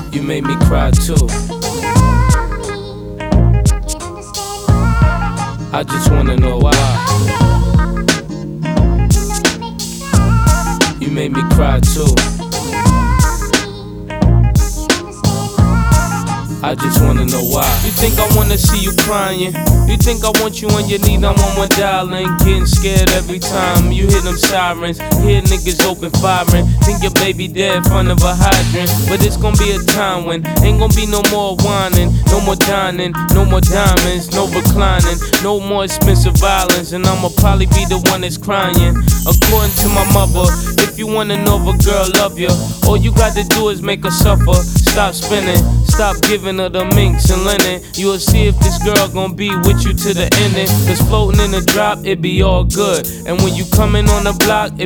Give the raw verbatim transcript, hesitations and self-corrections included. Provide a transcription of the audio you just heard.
You made me cry too. I just wanna know why. You made me cry too. I just wanna know why. You think I wanna see you crying? You think I want you on your knee, I'm on one dialing. Getting scared every time you hear them sirens. Hear niggas open firing. Think your baby dead in front of a hydrant. But it's gonna be a time when ain't gonna be no more whining, no more dining, no more diamonds, no reclining, no more expensive violence. And I'ma probably be the one that's crying. According to my mother, if you wanna know if a girl love you, all you got to do is make her suffer. Stop spinning, stop giving her the minks and linen. You'll see if this girl gon' be with you to the ending. Cause floating in the drop, it be all good. And when you coming on the block, it